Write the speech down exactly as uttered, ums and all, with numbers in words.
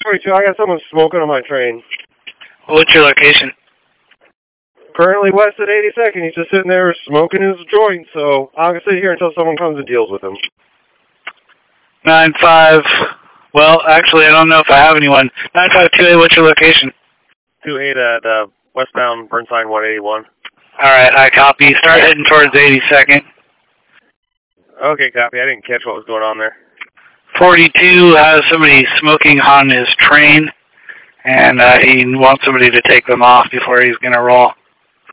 forty-two, I got someone smoking on my train. What's your location? Currently west at eighty-second. He's just sitting there smoking his joint, so I'm going to sit here until someone comes and deals with him. nine five, well, actually, I don't know if I have anyone. nine five two eight, what's your location? two eight at uh, westbound Burnside one eighty-one. All right, I copy. Start heading towards eighty-second. Okay, copy. I didn't catch what was going on there. forty-two has somebody smoking on his train, and uh, he wants somebody to take them off before he's going to roll.